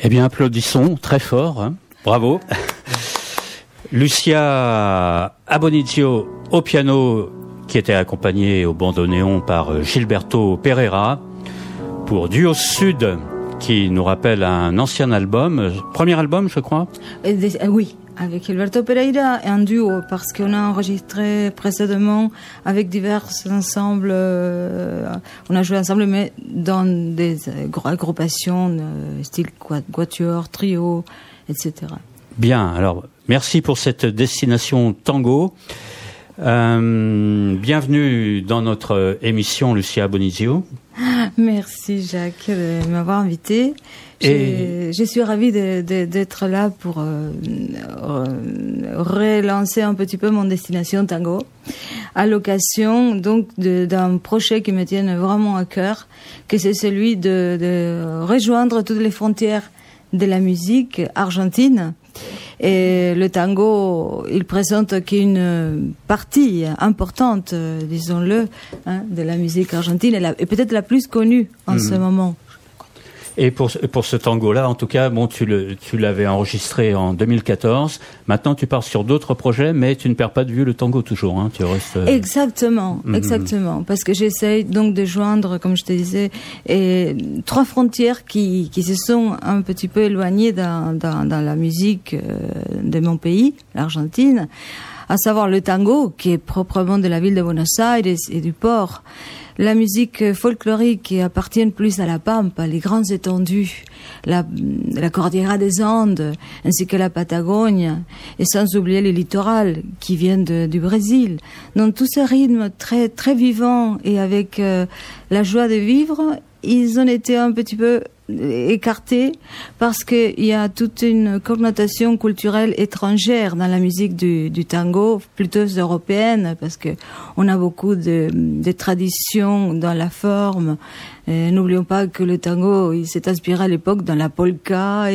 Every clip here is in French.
Eh bien, applaudissons très fort. Hein. Bravo. Lucia Abonizio au piano, qui était accompagnée au bandoneon par Gilberto Pereira, pour Duo Sud, qui nous rappelle un ancien album, premier album, je crois. Oui, avec Gilberto Pereira et un duo, parce qu'on a enregistré précédemment avec divers ensembles. On a joué ensemble, mais dans des agrupations, style quatuor, trio, etc. Bien, alors merci pour cette destination tango. Bienvenue dans notre émission, Lucia Abonizio. Merci Jacques de m'avoir invité. Je suis ravie d'être là pour relancer un petit peu mon destination tango à l'occasion donc d'un projet qui me tient vraiment à cœur, que c'est celui de rejoindre toutes les frontières de la musique argentine. Et le tango, il présente qu'une partie importante, disons-le, de la musique argentine, et peut-être la plus connue en ce moment. Et pour ce tango-là, en tout cas, bon, tu l'avais enregistré en 2014. Maintenant, tu pars sur d'autres projets, mais tu ne perds pas de vue le tango toujours. Hein, tu restes. Exactement, exactement. Parce que j'essaye donc de joindre, comme je te disais, trois frontières qui se sont un petit peu éloignées dans la musique de mon pays, l'Argentine, à savoir le tango, qui est proprement de la ville de Buenos Aires et du port. La musique folklorique qui appartient plus à la Pampa, les grandes étendues, la Cordillera des Andes, ainsi que la Patagonie, et sans oublier les littorales qui viennent du Brésil. Donc tous ces rythmes très très vivants et avec la joie de vivre, ils ont été un petit peu écartés parce qu'il y a toute une connotation culturelle étrangère dans la musique du tango, plutôt européenne, parce que on a beaucoup de traditions dans la forme. N'oublions pas que le tango, il s'est inspiré à l'époque dans la polka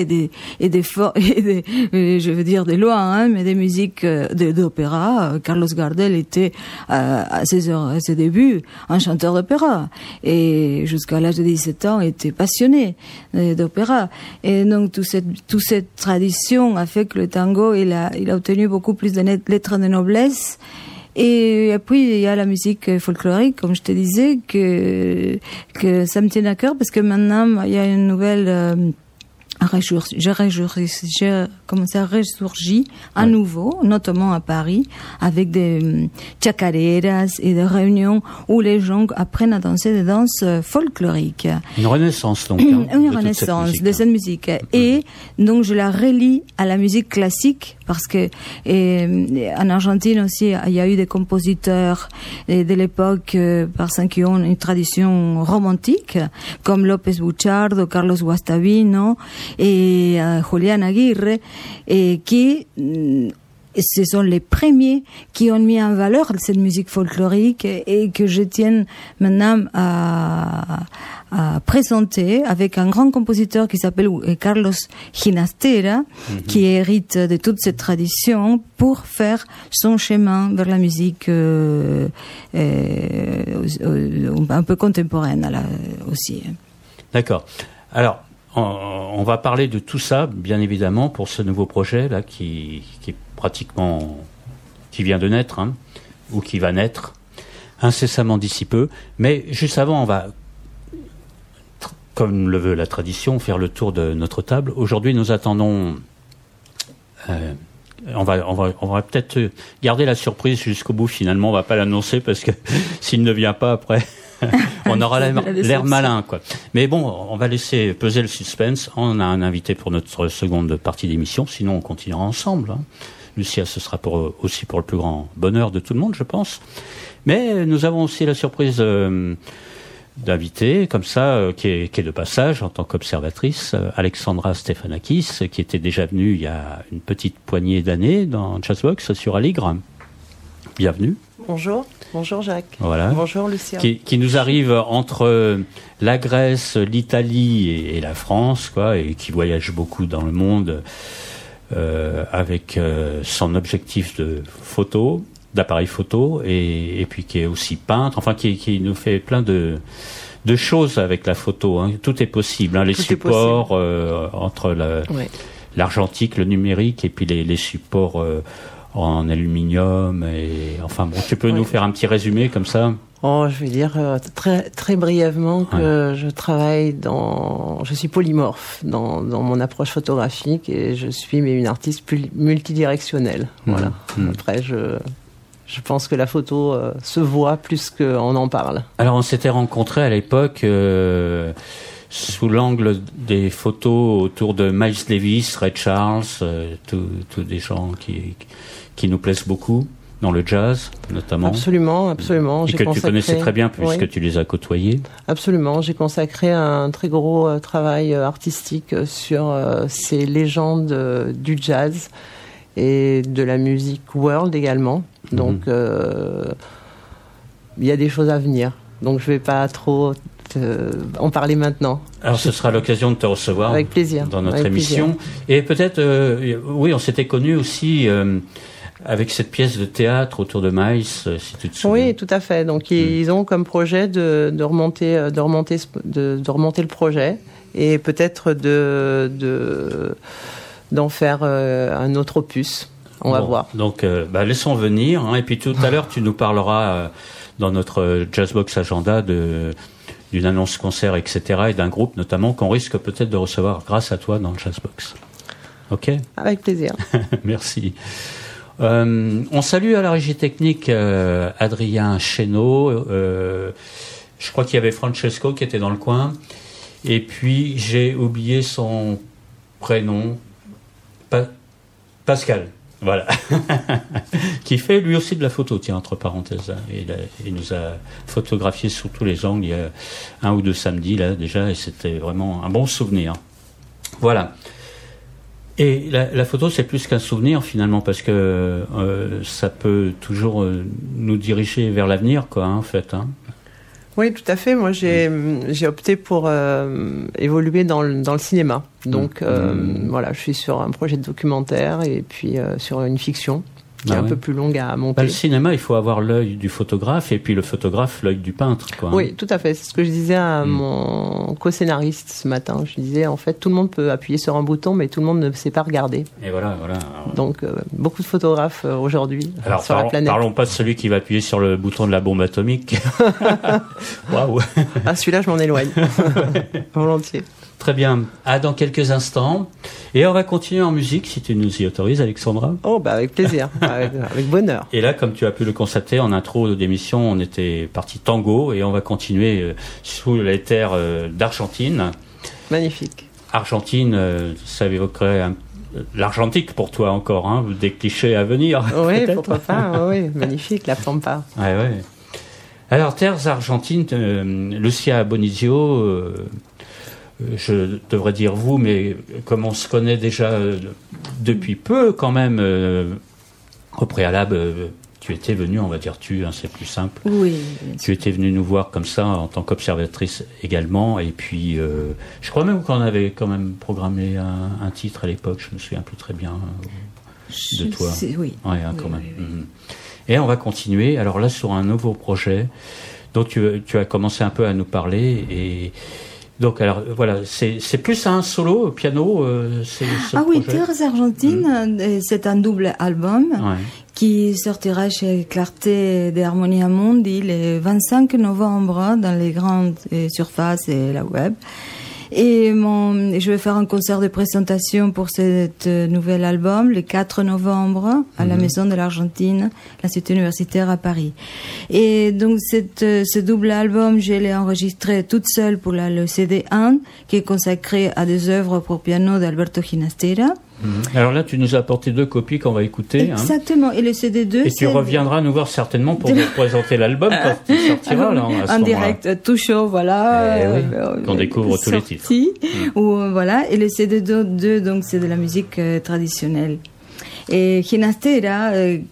je veux dire de loin, hein, mais des musiques d'opéra. Carlos Gardel était à ses débuts un chanteur d'opéra et jusqu'à l'âge de 17 ans était passionné d'opéra. Et donc toute cette tradition a fait que le tango il a obtenu beaucoup plus de lettres de noblesse. Et puis il y a la musique folklorique, comme je te disais, que ça me tient à cœur parce que maintenant il y a une nouvelle j'ai commencé à ressurgir à nouveau, notamment à Paris, avec des chacareras et des réunions où les gens apprennent à danser des danses folkloriques. Une renaissance donc. Une renaissance de cette musique. Et donc je la relie à la musique classique parce que en Argentine aussi il y a eu des compositeurs de l'époque qui ont une tradition romantique comme López Buchardo, Carlos Guastavino et Julián Aguirre, et qui ce sont les premiers qui ont mis en valeur cette musique folklorique et que je tiens maintenant à présenter avec un grand compositeur qui s'appelle Carlos Ginastera, qui hérite de toute cette tradition pour faire son chemin vers la musique un peu contemporaine aussi. D'accord. Alors, on va parler de tout ça, bien évidemment, pour ce nouveau projet là qui est pratiquement qui vient de naître, hein, ou qui va naître incessamment d'ici peu. Mais juste avant, on va, comme le veut la tradition, faire le tour de notre table. Aujourd'hui, nous attendons. On va peut-être garder la surprise jusqu'au bout. Finalement, on va pas l'annoncer parce que s'il ne vient pas après. On aura l'air malin, quoi. Mais bon, on va laisser peser le suspense. On a un invité pour notre seconde partie d'émission. Sinon, on continuera ensemble. Hein. Lucia, ce sera aussi pour le plus grand bonheur de tout le monde, je pense. Mais nous avons aussi la surprise d'inviter, comme ça, qui est de passage en tant qu'observatrice, Alexandra Stefanakis, qui était déjà venue il y a une petite poignée d'années dans Jazzbox sur Aligre. Bienvenue. Bonjour. Bonjour Jacques. Voilà. Bonjour Lucia. Qui nous arrive entre la Grèce, l'Italie et la France, quoi, et qui voyage beaucoup dans le monde avec son objectif de d'appareil photo, et puis qui est aussi peintre, enfin qui nous fait plein de de choses avec la photo. Hein. Tout est possible. Hein. Les supports entre l'argentique, le numérique, et puis les supports en aluminium. Et enfin bon, tu peux nous faire un petit résumé comme ça? Oh, je vais dire très très brièvement que je travaille je suis polymorphe dans mon approche photographique et je suis une artiste multidirectionnelle. Voilà. Après, je pense que la photo se voit plus qu'on en parle. Alors, on s'était rencontrés à l'époque sous l'angle des photos autour de Miles Davis, Ray Charles, tous des gens qui nous plaisent beaucoup. Dans le jazz, notamment. Absolument. Et que tu connaissais très bien puisque tu les as côtoyés. Absolument. J'ai consacré un très gros travail artistique sur ces légendes du jazz et de la musique world également. Donc, il y a des choses à venir. Donc, je ne vais pas trop en parler maintenant. Alors, ce sera l'occasion de te recevoir. Avec plaisir. Dans notre émission. Et peut-être, oui, on s'était connus aussi... avec cette pièce de théâtre autour de Miles, si tu te souviens. Oui, tout à fait. Donc ils ont comme projet de remonter le projet et peut-être d'en faire un autre opus. On va voir. Donc laissons venir. Hein, et puis tout à l'heure, tu nous parleras dans notre Jazzbox Agenda d'une annonce concert, etc. et d'un groupe notamment qu'on risque peut-être de recevoir grâce à toi dans le Jazzbox. Ok ? Avec plaisir. Merci. On salue à la régie technique Adrien Chénaud. Je crois qu'il y avait Francesco qui était dans le coin. Et puis j'ai oublié son prénom, Pascal. Voilà. Qui fait lui aussi de la photo, tiens, entre parenthèses. Il nous a photographié sous tous les angles il y a 1 ou 2 samedis là déjà, et c'était vraiment un bon souvenir. Voilà. Et la photo, c'est plus qu'un souvenir finalement, parce que ça peut toujours nous diriger vers l'avenir, quoi, hein, en fait. Hein. Oui, tout à fait. Moi, j'ai opté pour évoluer dans le cinéma. Donc, voilà, je suis sur un projet de documentaire et puis sur une fiction qui est un peu plus longue à monter. Le cinéma, il faut avoir l'œil du photographe et puis le photographe, l'œil du peintre, quoi. Hein. Oui, tout à fait. C'est ce que je disais à mon co-scénariste ce matin. Je disais, en fait, tout le monde peut appuyer sur un bouton, mais tout le monde ne sait pas regarder. Et voilà. Donc, beaucoup de photographes aujourd'hui sur la planète. Parlons pas de celui qui va appuyer sur le bouton de la bombe atomique. Waouh. Ah, celui-là, je m'en éloigne. Volontiers. Très bien. Dans quelques instants. Et on va continuer en musique, si tu nous y autorises, Alexandra. Oh, avec plaisir. avec bonheur. Et là, comme tu as pu le constater, en intro d'émission, on était parti tango et on va continuer sous les terres d'Argentine. Magnifique. Argentine, ça évoquerait l'argentique pour toi encore, hein, des clichés à venir. Oui, pourquoi pas. Oui, magnifique, la pampa. Ouais. Alors, terres argentines, Lucia Bonizio... je devrais dire vous, mais comme on se connaît déjà depuis peu quand même, au préalable, tu étais venue, on va dire c'est plus simple. Oui. Tu étais venue nous voir comme ça en tant qu'observatrice également, et puis je crois même qu'on avait quand même programmé un titre à l'époque, je me souviens plus très bien de toi. Oui. Ouais, quand même. Oui. Et on va continuer, alors là sur un nouveau projet dont tu as commencé un peu à nous parler, et donc, alors, voilà, c'est plus un solo, piano, ce oui, projet. Terres Argentines, c'est un double album qui sortira chez Clarté de Harmonia Mundi le 25 novembre dans les grandes surfaces et la web. Et je vais faire un concert de présentation pour cet nouvel album le 4 novembre à la Maison de l'Argentine, l'Institut universitaire à Paris. Et donc ce double album, je l'ai enregistré toute seule pour le CD 1, qui est consacré à des œuvres pour piano d'Alberto Ginastera. Alors là, tu nous as apporté 2 copies qu'on va écouter. Exactement. Et le CD2... Et tu reviendras nous voir certainement pour nous présenter l'album quand il sortira. Là, en direct, tout chaud, voilà. Qu'on découvre tous les titres. Voilà. Et le CD2, donc, c'est de la musique traditionnelle. Et Ginastera,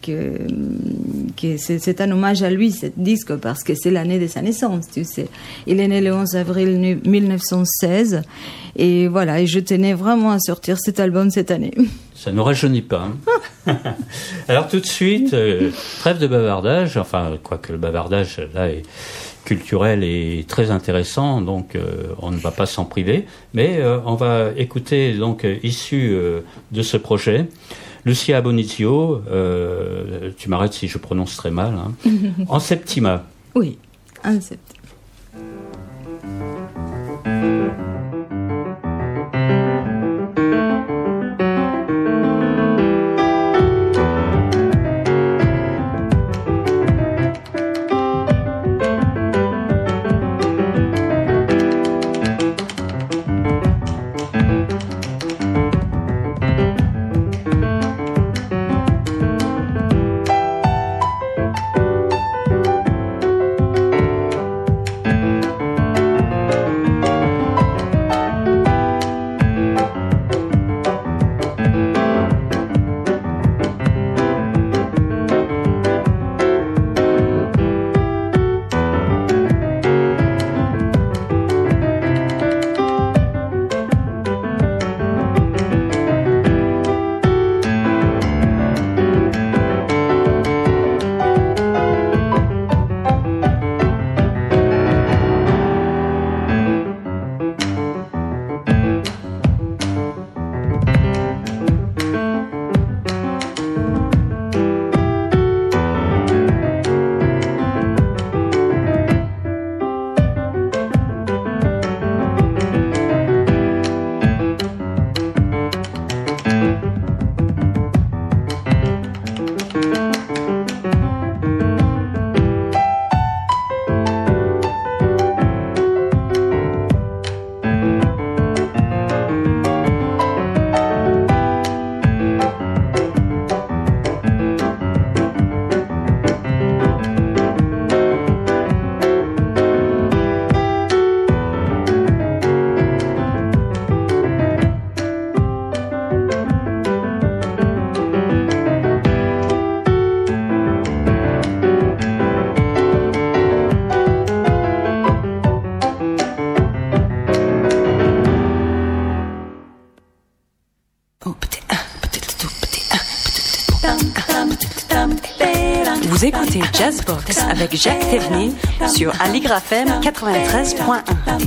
c'est un hommage à lui, ce disque, parce que c'est l'année de sa naissance, tu sais. Il est né le 11 avril 1916. Et voilà, et je tenais vraiment à sortir cet album cette année. Ça ne nous rajeunit pas. Hein. Alors tout de suite, trêve de bavardage, enfin, quoique le bavardage, là, est culturel est très intéressant, donc on ne va pas s'en priver. Mais on va écouter donc issu de ce projet Lucia Bonizio. Tu m'arrêtes si je prononce très mal. Hein, en septima. Oui, en septima. Vous écoutez Jazzbox avec Jacques Thévenin sur Aligre FM 93.1.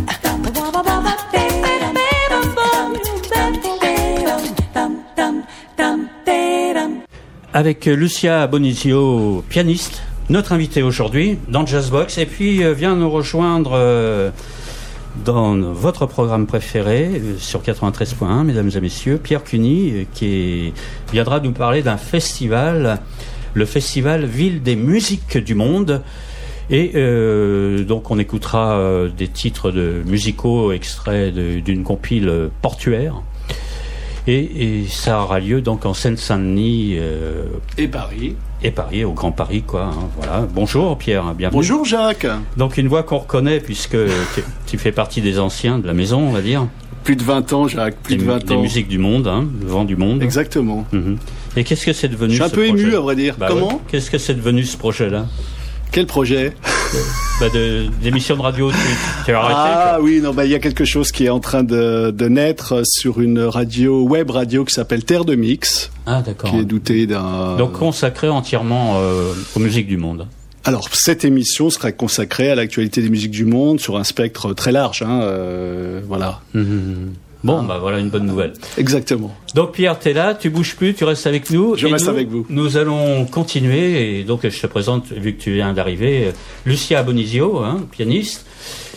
Avec Lucia Bonizio, pianiste, notre invitée aujourd'hui dans Jazzbox, et puis vient nous rejoindre dans votre programme préféré sur 93.1, mesdames et messieurs, Pierre Cuny, qui viendra nous parler d'un festival, le festival Ville des musiques du monde. Et donc on écoutera des titres musicaux extraits d'une compile portuaire. Et ça aura lieu donc en Seine-Saint-Denis et Paris. Et Paris, au Grand Paris, quoi. Hein, voilà. Bonjour Pierre, bienvenue. Bonjour Jacques. Donc une voix qu'on reconnaît puisque tu fais partie des anciens de la maison, on va dire. Plus de 20 ans, Jacques, plus de 20 ans. Des musiques du monde, hein, le vent du monde. Exactement. Mm-hmm. Et qu'est-ce que c'est devenu ce projet ? Je suis un peu ému, à vrai dire. Comment ? Ouais. Qu'est-ce que c'est devenu ce projet-là ? Quel projet ? D'émissions de radio, tu as arrêté ? Ah oui, non, il y a quelque chose qui est en train de naître sur une web radio qui s'appelle Terre de Mix. Ah d'accord. Qui est dotée d'un... Donc consacré entièrement aux musiques du monde. Alors, cette émission serait consacrée à l'actualité des musiques du monde sur un spectre très large, hein, voilà. Bon, voilà une bonne nouvelle. Exactement. Donc Pierre, t'es là, tu bouges plus, tu restes avec nous. Je reste avec vous. Nous allons continuer, et donc je te présente, vu que tu viens d'arriver, Lucia Bonizio, hein, pianiste.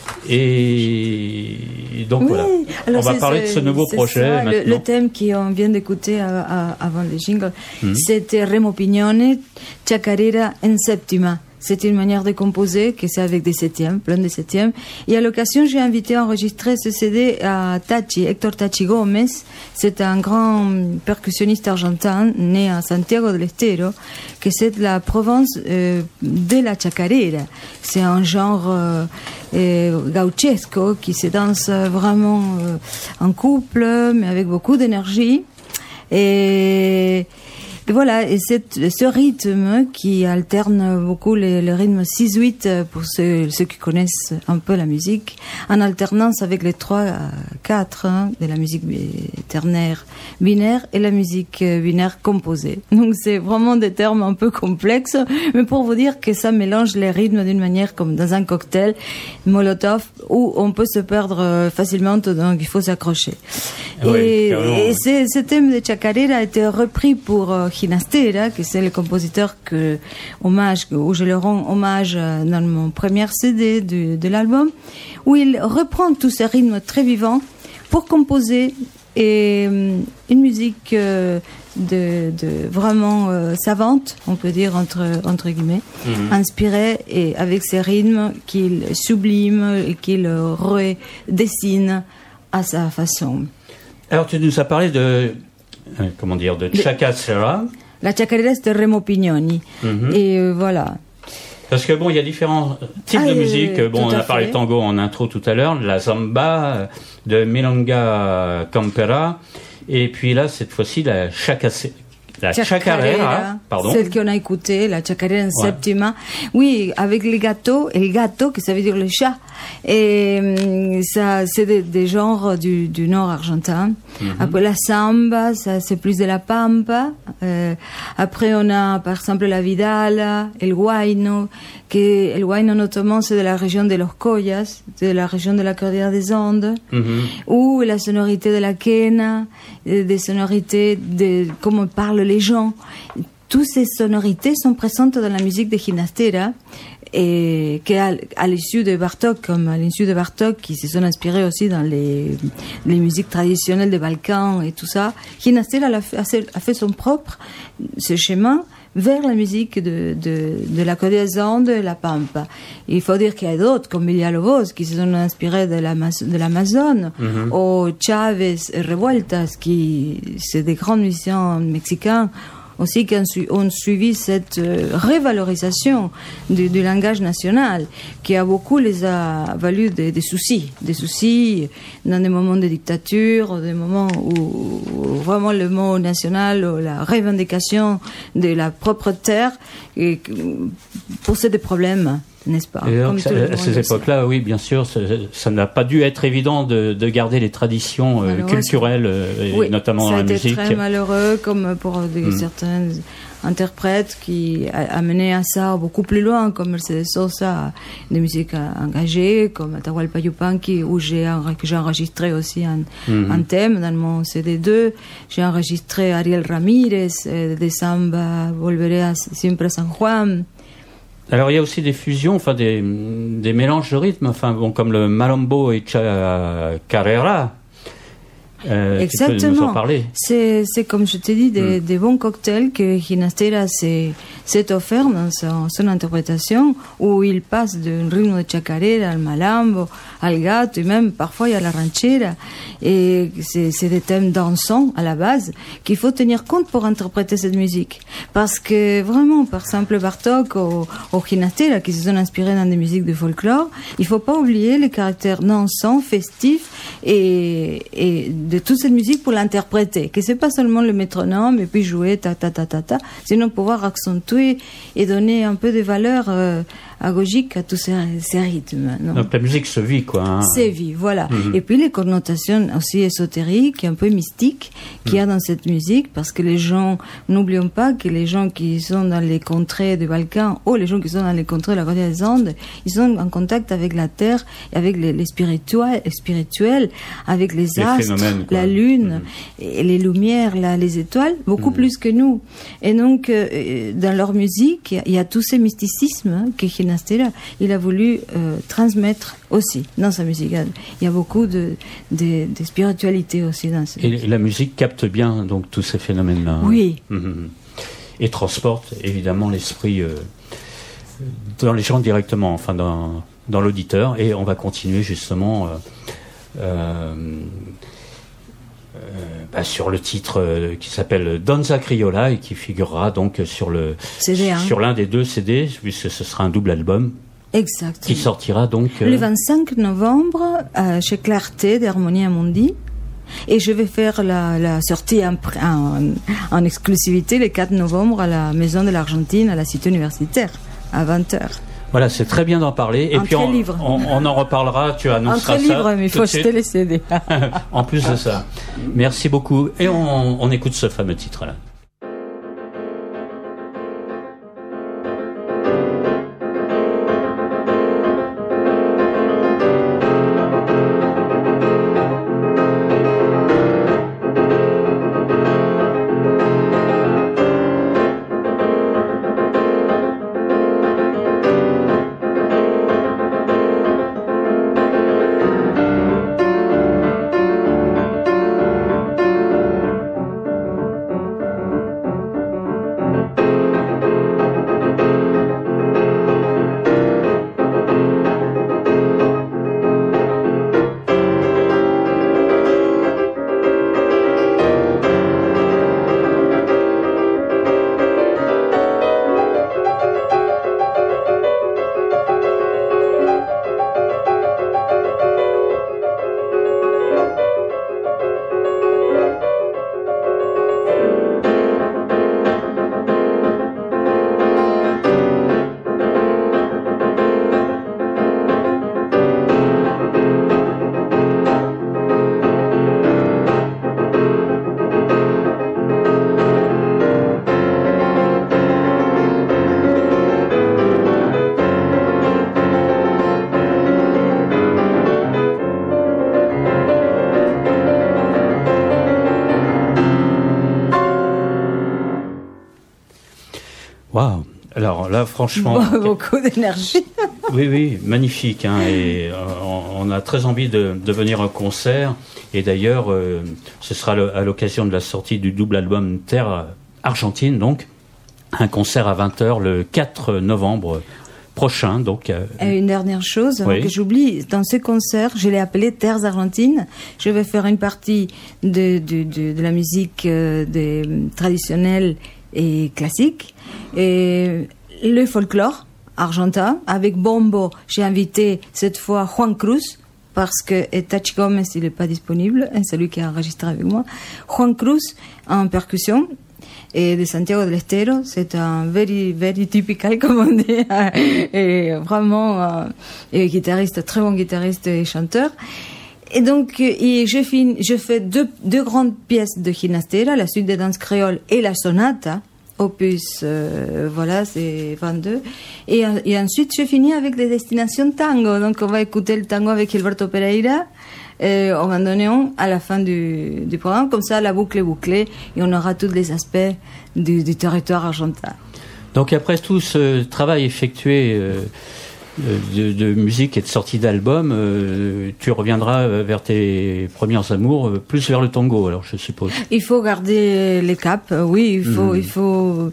Et donc oui, voilà, alors on va parler de ce nouveau projet ça, maintenant. Le thème qu'on vient d'écouter avant le jingle, c'était Remo Pignone, Chacarera en Septima. C'est une manière de composer, que c'est avec des septièmes, plein de septièmes. Et à l'occasion, j'ai invité à enregistrer ce CD à Héctor Tachi Gomez. C'est un grand percussionniste argentin, né à Santiago del Estero, que c'est de la province de la chacarera. C'est un genre gauchesco qui se danse vraiment en couple, mais avec beaucoup d'énergie. Et Et voilà, et ce rythme qui alterne beaucoup le rythme 6-8 pour ceux qui connaissent un peu la musique, en alternance avec les 3-4 de la musique ternaire binaire et la musique binaire composée. Donc c'est vraiment des termes un peu complexes, mais pour vous dire que ça mélange les rythmes d'une manière comme dans un cocktail Molotov où on peut se perdre facilement, donc il faut s'accrocher. Oui, et ce thème de chacarera a été repris pour Ginastera, que c'est le compositeur où je le rends hommage dans mon premier CD de l'album, où il reprend tous ces rythmes très vivants pour composer une musique de vraiment savante, on peut dire entre guillemets, inspirée et avec ces rythmes qu'il sublime et qu'il redessine à sa façon. Alors tu nous as parlé de chacarera. La chacarera c'est Remo Pignoni. Et voilà. Parce que bon, il y a différents types de musique. Bon, on a parlé de tango en intro tout à l'heure, la samba, de milonga campera, et puis là, cette fois-ci, la chacarera, pardon. Celle qu'on a écoutée, la chacarera en septima. Oui, avec les gâteaux, et le gâteau, que ça veut dire le chat. Et ça, c'est des genres du nord argentin. Après la samba, ça c'est plus de la pampa. Après on a par exemple la vidala, el huayno, que el huayno notamment c'est de la région de los Collas, de la région de la Cordillère des Andes, ou la sonorité de la quena, des sonorités de comment parlent les gens. Toutes ces sonorités sont présentes dans la musique de Ginastera. Et qu'à l'issue de Bartók, qui se sont inspirés aussi dans les musiques traditionnelles des Balkans et tout ça, Ginastera a fait son propre chemin vers la musique de la Côte des Andes et la Pampa. Il faut dire qu'il y a d'autres, comme Villalobos, qui se sont inspirés de l'Amazone, ou Chavez et Revueltas, qui c'est des grands musiciens mexicains aussi qui ont suivi cette révalorisation du langage national, qui a beaucoup les a valu des soucis dans des moments de dictature, des moments où vraiment le mot national ou la revendication de la propre terre posait des problèmes. N'est-ce pas? Et donc, à ces époques-là, oui, bien sûr, ça n'a pas dû être évident de garder les traditions culturelles, et notamment dans la musique. Ça a été très malheureux, comme pour certains interprètes qui amenaient à ça beaucoup plus loin, comme Mercedes Sosa, des musiques engagées, comme Atahualpa Yupanqui, où j'ai enregistré aussi un thème dans mon CD2. J'ai enregistré Ariel Ramírez, de Samba Volveré Siempre a San Juan. Alors il y a aussi des fusions, enfin des mélanges de rythmes, enfin bon, comme le malambo et chacarera. Exactement. Tu peux nous en parler? C'est comme je t'ai dit des bons cocktails que Ginastera s'est offert dans son interprétation, où il passe d'un rythme de chacarera al malambo, al gato, et même parfois il y a la ranchera. Et c'est des thèmes dansants à la base qu'il faut tenir compte pour interpréter cette musique. Parce que vraiment, par exemple, Bartók ou Ginastera, qui se sont inspirés dans des musiques de folklore, il faut pas oublier les caractères dansants, festifs et de toute cette musique pour l'interpréter, que c'est pas seulement le métronome et puis jouer ta ta ta ta ta, sinon pouvoir accentuer et donner un peu de valeur agogique à tous ces rythmes. Non? Donc la musique se vit, quoi. Hein. C'est vie, voilà. Et puis les connotations aussi ésotériques, un peu mystiques qu'il y a dans cette musique, parce que les gens, n'oublions pas que les gens qui sont dans les contrées des Balkans ou les gens qui sont dans les contrées de la Côte des Andes, ils sont en contact avec la terre, avec les spirituels, avec les astres, la lune, et les lumières, les étoiles, beaucoup plus que nous. Et donc, dans leur musique, il y a tout ce mysticisme que Ginastera, il a voulu transmettre aussi dans sa musique. Il y a beaucoup de spiritualité aussi dans cette musique. Et la musique capte bien donc tous ces phénomènes-là. Oui. Et transporte évidemment l'esprit dans les gens directement, enfin dans l'auditeur. Et on va continuer justement sur le titre qui s'appelle Danza Criolla et qui figurera donc sur l'un des deux CD, puisque ce sera un double album. Exactement. Qui sortira donc le 25 novembre chez Clarté d'Harmonia Mundi. Et je vais faire la sortie en exclusivité le 4 novembre à la Maison de l'Argentine, à la Cité universitaire, à 20h. Voilà, c'est très bien d'en parler. Et puis on en reparlera, tu annonceras ça. Un très livre, mais il faut acheter les CD. En plus de ça. Merci beaucoup. Et on écoute ce fameux titre-là. Waouh! Alors là, franchement... Beaucoup d'énergie. Oui, magnifique. Hein, et on a très envie de venir au concert. Et d'ailleurs, ce sera à l'occasion de la sortie du double album Terre Argentine, donc un concert à 20h le 4 novembre prochain. Donc, et une dernière chose que j'oublie, dans ce concert, je l'ai appelé Terres Argentines. Je vais faire une partie de la musique traditionnelle et classique, et le folklore argentin avec bombo. J'ai invité cette fois Juan Cruz parce que Tachi Gomez il n'est pas disponible, c'est lui qui a enregistré avec moi. Juan Cruz en percussion et de Santiago del Estero, c'est un very typical comme on dit, et vraiment guitariste, très bon guitariste et chanteur. Et donc, je fais deux grandes pièces de Ginastera, la suite des danses créoles et la sonata, opus, c'est 22. Et ensuite, je finis avec des destinations tango. Donc, on va écouter le tango avec Gilberto Pereira, au bandoneon, à la fin du programme. Comme ça, la boucle est bouclée et on aura tous les aspects du territoire argentin. Donc, après tout ce travail effectué, de musique et de sortie d'album, tu reviendras vers tes premiers amours, plus vers le tango, alors je suppose. Il faut garder les caps, oui, il faut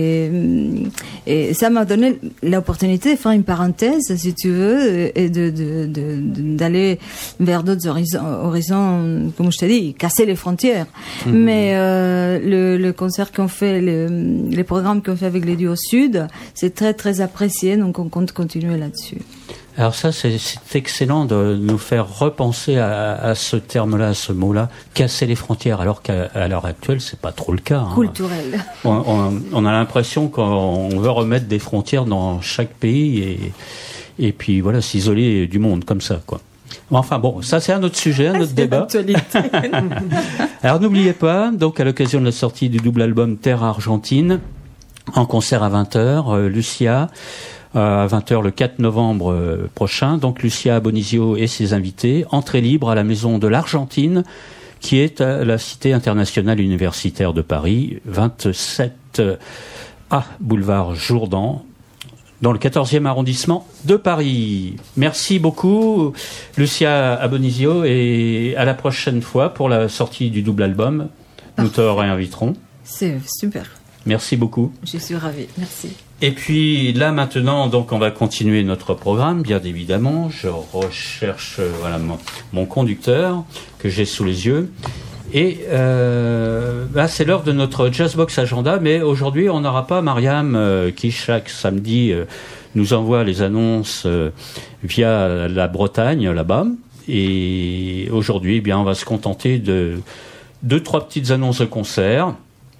et ça m'a donné l'opportunité de faire une parenthèse, si tu veux, et d'aller vers d'autres horizons, comme je t'ai dit, casser les frontières. Mais le concert qu'on fait, les programmes qu'on fait avec les duos Sud, c'est très très apprécié, donc on compte continuer là-dessus. Alors ça, c'est excellent de nous faire repenser à ce terme-là, à ce mot-là, casser les frontières, alors qu'à l'heure actuelle, c'est pas trop le cas. Hein. Culturel. On a l'impression qu'on veut remettre des frontières dans chaque pays et puis voilà, s'isoler du monde comme ça, quoi. Enfin bon, ça c'est un autre sujet, un autre débat. Alors n'oubliez pas, donc à l'occasion de la sortie du double album Terre Argentine, en concert à 20h, Lucia, à 20h le 4 novembre prochain. Donc Lucia Abonisio et ses invités, entrée libre à la Maison de l'Argentine, qui est à la Cité internationale universitaire de Paris, 27 boulevard Jourdan, dans le 14e arrondissement de Paris. Merci beaucoup, Lucia Abonisio, et à la prochaine fois pour la sortie du double album. Nous te réinviterons. C'est super. Merci beaucoup. Je suis ravie, merci. Et puis là maintenant, donc on va continuer notre programme, bien évidemment. Je recherche mon conducteur que j'ai sous les yeux. Et c'est l'heure de notre Jazzbox Agenda, mais aujourd'hui on n'aura pas Mariam qui chaque samedi nous envoie les annonces via la Bretagne là-bas. Et aujourd'hui, eh bien, on va se contenter de 2-3 petites annonces de concerts.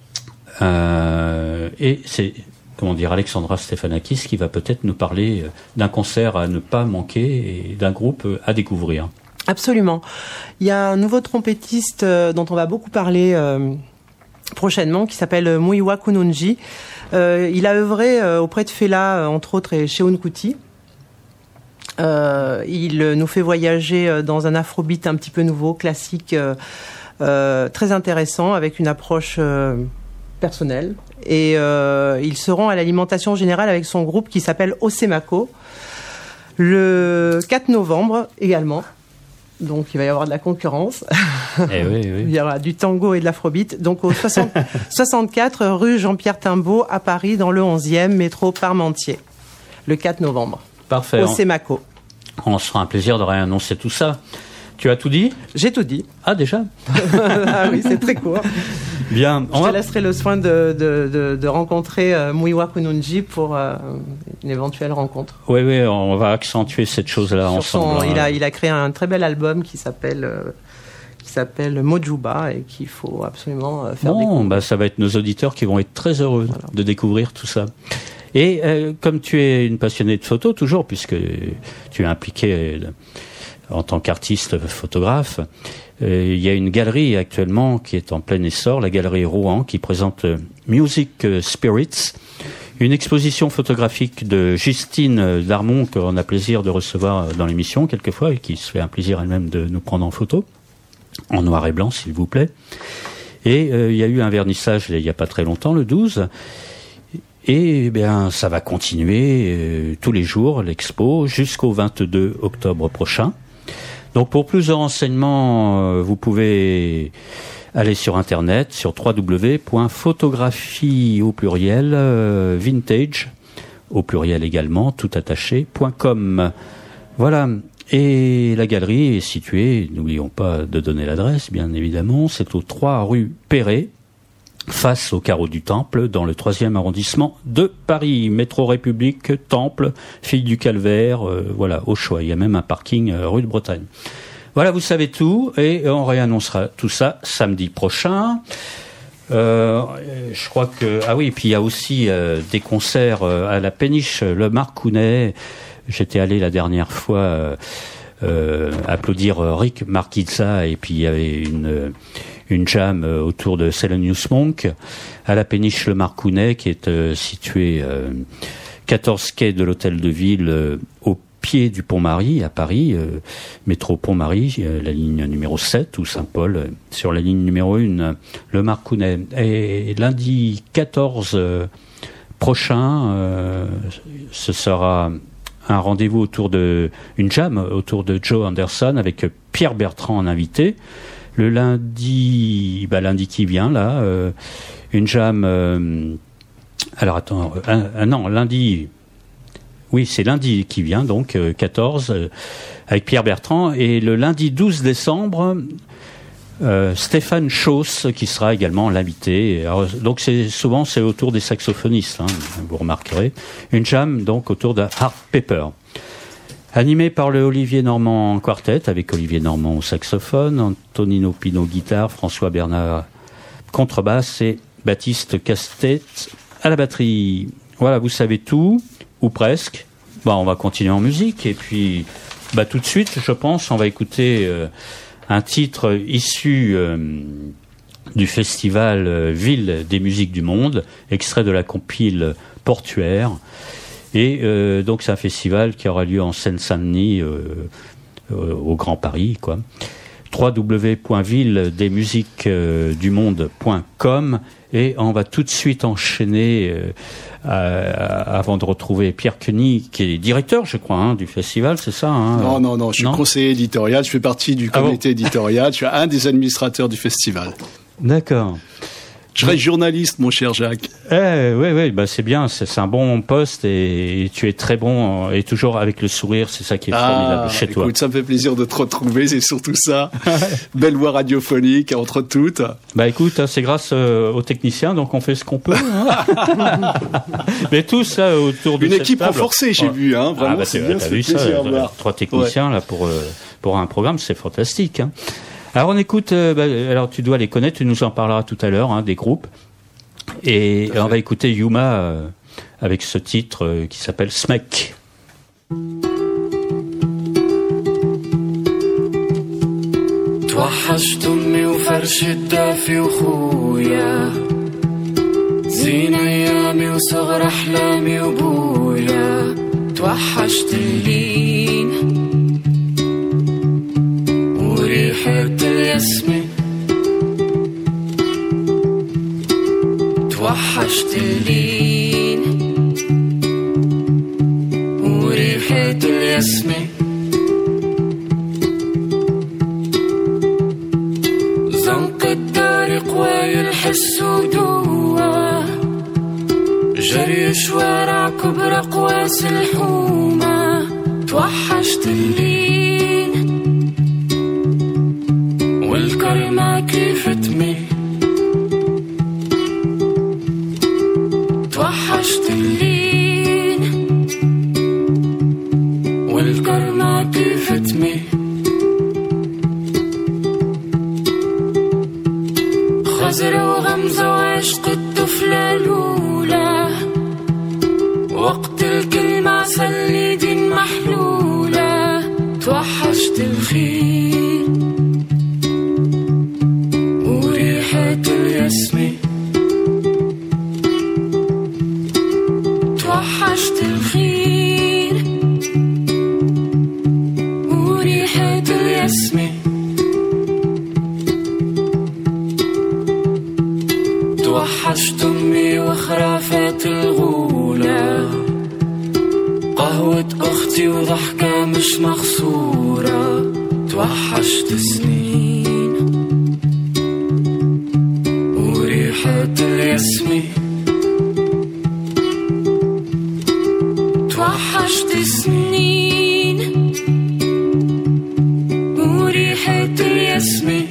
Et c'est, Alexandra Stefanakis qui va peut-être nous parler d'un concert à ne pas manquer et d'un groupe à découvrir. Absolument. Il y a un nouveau trompettiste dont on va beaucoup parler prochainement, qui s'appelle Muyiwa Kununji. Il a œuvré auprès de Fela, entre autres, et Seun Kuti. Il nous fait voyager dans un afrobeat un petit peu nouveau, classique, très intéressant, avec une approche personnelle. Et ils seront à l'Alimentation Générale avec son groupe qui s'appelle Osemako, le 4 novembre également. Donc il va y avoir de la concurrence. Oui. Il y aura du tango et de l'afrobeat. Donc au 64 rue Jean-Pierre Timbaud à Paris, dans le 11e, métro Parmentier, le 4 novembre. Parfait. Au Semako. On se fera un plaisir de réannoncer tout ça. Tu as tout dit ? J'ai tout dit. Ah, déjà ? Ah oui, c'est très court. Bien. Je te laisserai le soin de rencontrer Muyiwa Kununji pour une éventuelle rencontre. Oui, on va accentuer cette chose-là ensemble. Il a créé un très bel album qui s'appelle Mojuba et qu'il faut absolument faire découvrir. Ça va être nos auditeurs qui vont être très heureux de découvrir tout ça. Et comme tu es une passionnée de photo, toujours, puisque tu es impliquée en tant qu'artiste photographe, il y a une galerie actuellement qui est en plein essor, la galerie Rouen, qui présente Music Spirits, une exposition photographique de Justine Darmon qu'on a plaisir de recevoir dans l'émission quelquefois et qui se fait un plaisir elle-même de nous prendre en photo, en noir et blanc s'il vous plaît. Et il y a eu un vernissage il n'y a pas très longtemps, le 12, et bien ça va continuer tous les jours, l'expo, jusqu'au 22 octobre prochain. Donc pour plus de renseignements, vous pouvez aller sur internet, sur www.photographie au pluriel, vintage au pluriel également, tout attaché.com. Voilà. Et la galerie est située, n'oublions pas de donner l'adresse, bien évidemment, c'est au 3 rue Perret, face au carreau du Temple, dans le 3e arrondissement de Paris. Métro République, Temple, Fille du Calvaire, voilà, au choix. Il y a même un parking rue de Bretagne. Voilà, vous savez tout, et on réannoncera tout ça samedi prochain. Je crois que... Ah oui, et puis il y a aussi des concerts à la Péniche, le Marcounet. J'étais allé la dernière fois applaudir Rick Marquizza, et puis il y avait une jam autour de Thelonious Monk à la Péniche Le Marcounet, qui est située 14 quai de l'Hôtel de Ville, au pied du Pont-Marie à Paris, métro Pont-Marie, la ligne numéro 7, ou Saint-Paul sur la ligne numéro 1, Le Marcounet. Et lundi 14 prochain, ce sera un rendez-vous une jam autour de Joe Anderson avec Pierre Bertrand en invité. Le lundi qui vient, là, une jam... lundi... Oui, c'est lundi qui vient, donc 14, avec Pierre Bertrand. Et le lundi 12 décembre, Stéphane Chauss, qui sera également l'invité. Alors, donc c'est autour des saxophonistes, vous remarquerez. Une jam, donc, autour de Art Pepper. Animé par le Olivier Normand Quartet, avec Olivier Normand au saxophone, Antonino Pino guitare, François Bernard contrebasse et Baptiste Castet à la batterie. Voilà, vous savez tout, ou presque. On va continuer en musique, et puis tout de suite, je pense, on va écouter un titre issu du festival Ville des musiques du monde, extrait de la compile Portuaire. Et donc c'est un festival qui aura lieu en Seine-Saint-Denis, au Grand Paris, quoi. www.villedesmusiquesdumonde.com. Et on va tout de suite enchaîner avant de retrouver Pierre Queny, qui est directeur, je crois, du festival, c'est ça, Non, je suis conseiller éditorial, je fais partie du comité éditorial, je suis un des administrateurs du festival. D'accord. Je reste journaliste, mon cher Jacques. Oui, bah c'est bien, c'est un bon poste et tu es très bon et toujours avec le sourire, c'est ça qui est formidable chez toi. Écoute, ça me fait plaisir de te retrouver, c'est surtout ça. Belle voix radiophonique entre toutes. Bah écoute, c'est grâce aux techniciens, donc on fait ce qu'on peut. Hein. Mais tous là autour de une cette équipe table. renforcée, j'ai vu. Hein, vraiment, c'est bien, t'as vu ça, 3 techniciens là pour un programme, c'est fantastique. Hein. Alors on écoute, alors tu dois les connaître, tu nous en parleras tout à l'heure, hein, des groupes. Et on va écouter Yuma avec ce titre qui s'appelle Smek. توحشت أمي وفرش الدافي وخويا زين أيامي وصغر أحلامي وبويا توحشت اللين وريحة الياسمين توحشت اللين وريحة الياسمين زنق الدار قواي الحس ودوا جري شوارع كبر قواس الحومة توحشت اللين والكرمة كيف تميل توحشت اللين والكرمة كيف تميل خزرة وغمزة وعشق الطفلة الأولى وقت الكلمة عسل يدين محلولة توحشت الخيل وريحة الياسمين توحشت الخيل وريحة الياسمين توحشت أمي وخرافات الغولة قهوة أختي وضحكة مش مخصورة توحشت سنين وريحة الياسمين توحشت سنين وريحة الياسمين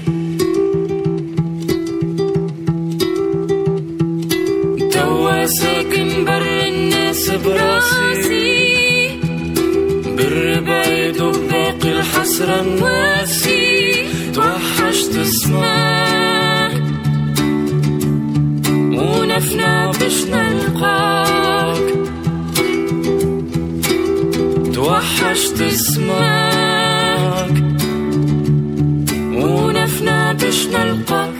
توا ساكن بر الناس براسي بر بعيد وباقي الحسرة مواسي توحشت اسمك ونفنا باش نلقاك توحشت اسمك ونفنا باش نلقاك.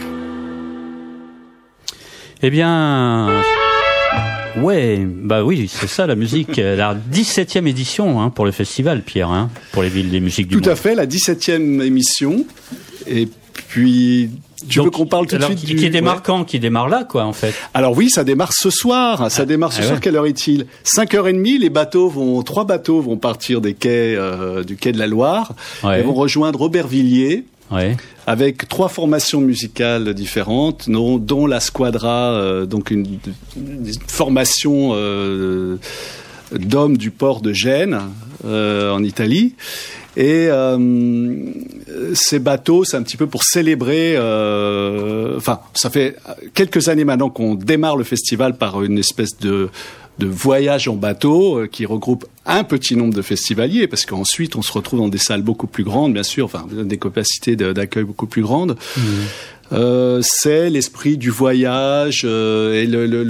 Eh bien, ouais, bah oui, c'est ça la musique. La 17e édition hein, pour le festival, Pierre, hein, pour les villes des musiques du monde. Tout à fait, la 17e émission. Et puis, tu veux qu'on parle tout de suite qui démarre quand ? Qui démarre là, quoi, en fait. Alors oui, ça démarre ce soir. Ça démarre ce soir. Ouais. Quelle heure est-il ? 5h30. Les bateaux 3 bateaux vont partir des quais, du quai de la Loire. Ouais. Et vont rejoindre Aubervilliers. Ouais. Avec 3 formations musicales différentes, dont la Squadra, donc une formation d'hommes du port de Gênes, en Italie. Et ces bateaux, c'est un petit peu pour célébrer... Enfin, ça fait quelques années maintenant qu'on démarre le festival par une espèce de voyage en bateau qui regroupe un petit nombre de festivaliers, parce qu'ensuite on se retrouve dans des salles beaucoup plus grandes, bien sûr, enfin des capacités d'accueil beaucoup plus grandes. C'est l'esprit du voyage et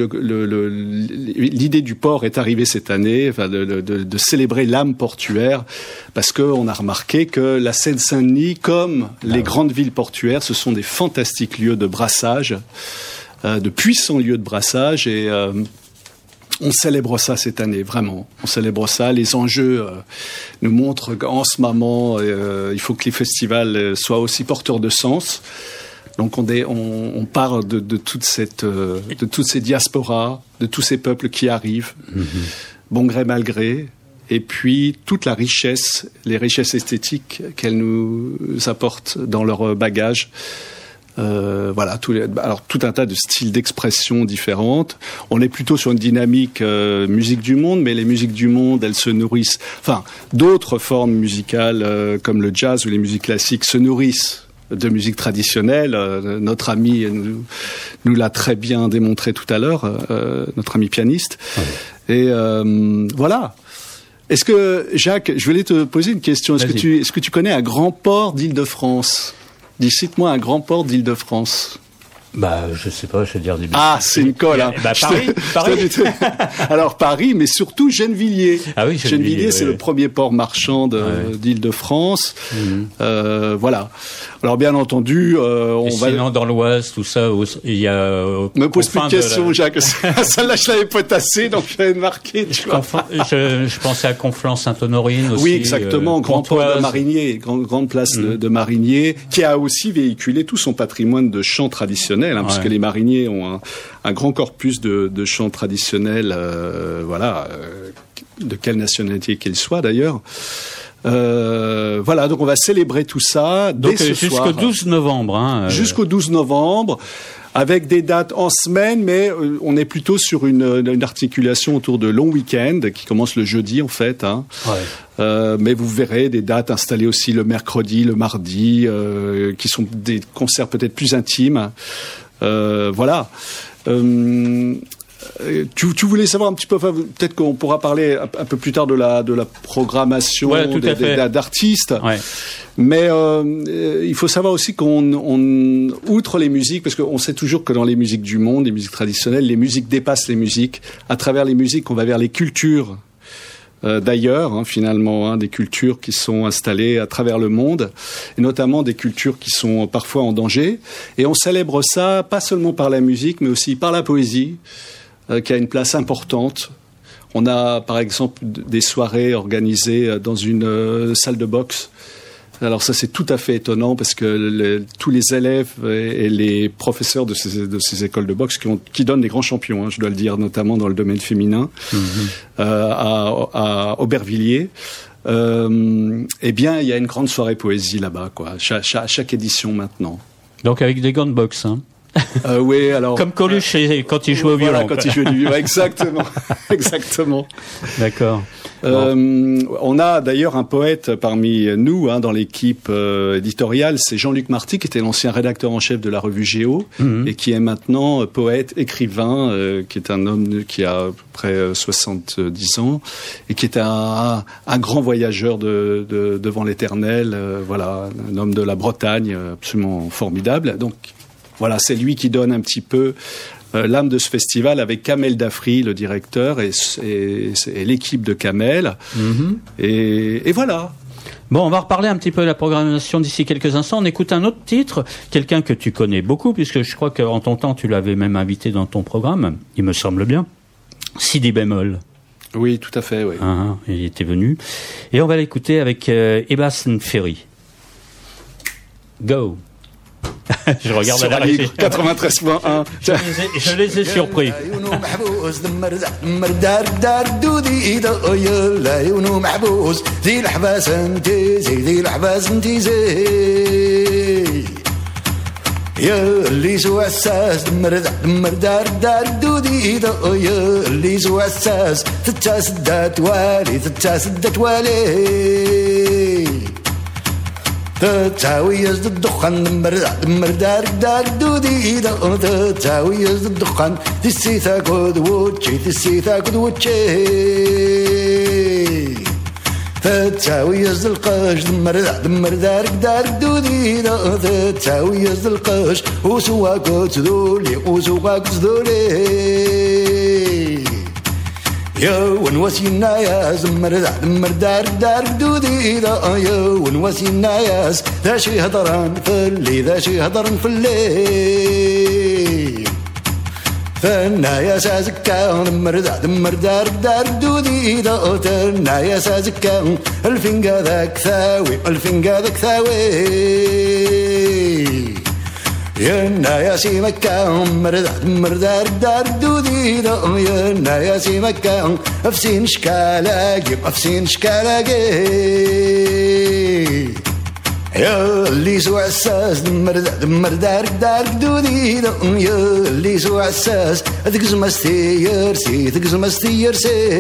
l'idée du port est arrivée cette année, enfin de célébrer l'âme portuaire, parce qu'on a remarqué que la Seine-Saint-Denis, comme les grandes villes portuaires, ce sont des fantastiques lieux de brassage, de puissants lieux de brassage, et on célèbre ça cette année, vraiment. On célèbre ça. Les enjeux nous montrent qu'en ce moment, il faut que les festivals soient aussi porteurs de sens. Donc on part de toutes ces diasporas, de tous ces peuples qui arrivent, bon gré mal gré, et puis toute la richesse, les richesses esthétiques qu'elles nous apportent dans leur bagage. Voilà, tout un tas de styles d'expression différentes. On est plutôt sur une dynamique musique du monde, mais les musiques du monde, elles se nourrissent. Enfin, d'autres formes musicales comme le jazz ou les musiques classiques se nourrissent de musique traditionnelle. Notre ami nous l'a très bien démontré tout à l'heure, notre ami pianiste. Ouais. Et voilà. Est-ce que, Jacques, je voulais te poser une question. Est-ce que tu connais un grand port d'Île-de-France ? Cite-moi un grand port d'Île-de-France. Bah, je sais pas, je vais dire des... Ah, c'est une colle, hein. Bah, Paris. Alors, Paris, mais surtout Gennevilliers. Ah oui, Gennevilliers, c'est le premier port marchand d'Île-de-France. Voilà. Alors, bien entendu, sinon, dans l'Ouest, tout ça, il y a... Me pose plus de questions, Jacques. Celle-là, je l'avais potassée, donc je l'avais marquée, tu vois. Je pensais à Conflans-Sainte-Honorine aussi. Oui, exactement. Grand port de Marigné, grande place de Marigné, qui a aussi véhiculé tout son patrimoine de chants traditionnels, puisque les mariniers ont un grand corpus de chants traditionnels, de quelle nationalité qu'ils soient d'ailleurs. Voilà, donc on va célébrer tout ça dès ce soir. Jusqu'au 12 novembre. Jusqu'au 12 novembre, avec des dates en semaine, mais on est plutôt sur une articulation autour de longs week-ends, qui commence le jeudi en fait. Mais vous verrez des dates installées aussi le mercredi, le mardi, qui sont des concerts peut-être plus intimes. Voilà. Tu voulais savoir un petit peu, peut-être qu'on pourra parler un peu plus tard de la programmation d'artistes. Ouais. Mais il faut savoir aussi outre les musiques, parce qu'on sait toujours que dans les musiques du monde, les musiques traditionnelles, les musiques dépassent les musiques. À travers les musiques, on va vers les cultures d'ailleurs, finalement, des cultures qui sont installées à travers le monde, et notamment des cultures qui sont parfois en danger. Et on célèbre ça pas seulement par la musique, mais aussi par la poésie, qui a une place importante. On a, par exemple, des soirées organisées dans une salle de boxe. Alors ça, c'est tout à fait étonnant parce que tous les élèves et les professeurs de ces écoles de boxe qui donnent des grands champions, je dois le dire, notamment dans le domaine féminin, à Aubervilliers, eh bien, il y a une grande soirée poésie là-bas, quoi, chaque édition maintenant. Donc avec des gants de boxe, oui, alors. Comme Coluche quand il jouait au violon. Quand il jouait du violon, exactement. Exactement. D'accord. On a d'ailleurs un poète parmi nous, dans l'équipe éditoriale, c'est Jean-Luc Marty, qui était l'ancien rédacteur en chef de la revue Géo, et qui est maintenant poète, écrivain, qui est un homme qui a à peu près 70 ans, et qui est un grand voyageur devant l'éternel, voilà, un homme de la Bretagne, absolument formidable. Donc, voilà, c'est lui qui donne un petit peu l'âme de ce festival avec Kamel Dafri, le directeur, et l'équipe de Kamel. Et voilà. Bon, on va reparler un petit peu de la programmation d'ici quelques instants. On écoute un autre titre, quelqu'un que tu connais beaucoup, puisque je crois qu'en ton temps, tu l'avais même invité dans ton programme, il me semble bien. Sidi Bémol. Oui, tout à fait, oui. Il était venu. Et on va l'écouter avec Ebas Ferry. Go. Je regarde à la régie. 93.1. Je les ai surpris. يا اللي سوى الساس دمر دار دار دودي يا اللي سوى الساس تتسدت والي تتسدت والي تتاوي يزد الدخان دمر دار دودي تتاوي يزد الدخان تسي ثاكود وتشي تسي ثاكود وتشي تتاوي يزد القش دمر دار دودي تتاوي يزد القش وسواك تذولي وسواك تذولي يا ونوسينا يا دمر دار دودي يا ونوسينا يا ذا شي هضران فلي ذا شي هضران فلي فنا يا سازكا دمر دار دودي تنا يا سازكا الفنقا ذاك ثاوي يا يا سي مكة دمر دار دودي يا يا سي مكة افسين شكالاقي يا اللي سوى عساس دمر دارك دارك دودي يا اللي سوى عساس تقزم استير سي تقزم استير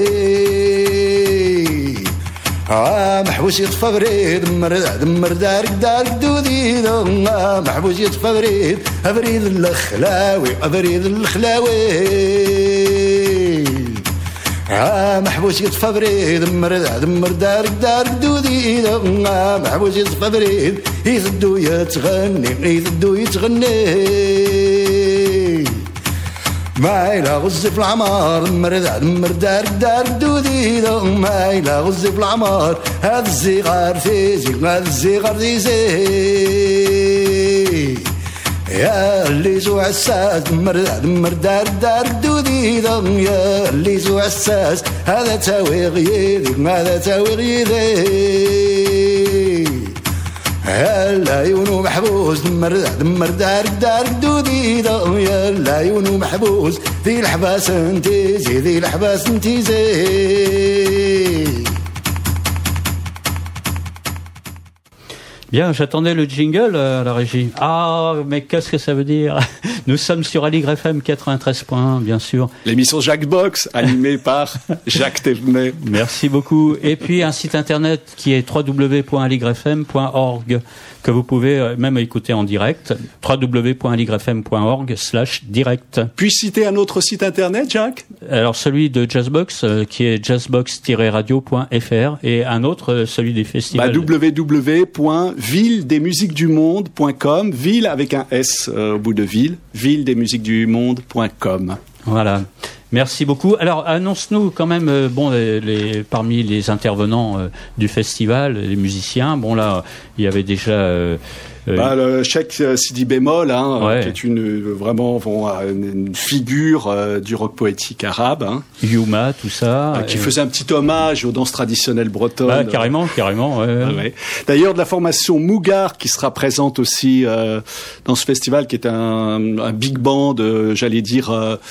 سي محبوس يطفى بريد دمر دارك دارك دودي محبوس يطفى بريد أبريد الخلاوي أبريد الخلاوي محبوس يطفى بريد دمر دارك دارك دودي محبوس يطفى بريد يثدو يتغني ما إلى غزي في العمار دمر دارك دارك دودي ما إلى غزي في العمار هذا الزغار تيزي هذا الزغار تيزي يا اللي زو عساس دمر دارك دارك دودي يا اللي زو عساس هذا تاوي غيدي هذا تاوي غيدي هلا يونو محبوس دمر دارك دارك دودي يا لا يونو محبوس ذي الحباس انتيزي ذي الحباس انتيزي. Bien, j'attendais le jingle à la régie. Ah, mais qu'est-ce que ça veut dire? Nous sommes sur Aligre FM 93.1, bien sûr. L'émission Jacques Box, animée par Jacques Thévenet. Merci beaucoup. Et puis un site internet qui est www.aligrefm.org que vous pouvez même écouter en direct. www.aligrefm.org/direct. Puis citer un autre site internet, Jacques? Alors celui de Jazzbox qui est jazzbox-radio.fr et un autre celui des festivals. www.villedesmusiquesdumonde.com, ville avec un S au bout de ville, villedesmusiquesdumonde.com. Voilà. Merci beaucoup. Alors, annonce-nous quand même, parmi les intervenants du festival, les musiciens. Bon, là, il y avait déjà... le Cheikh Sidi Bémol, qui est une figure du rock poétique arabe. Yuma, tout ça. Qui faisait un petit hommage aux danses traditionnelles bretonnes. Carrément. Ouais. D'ailleurs, de la formation Mougar, qui sera présente aussi dans ce festival, qui est un big band, j'allais dire,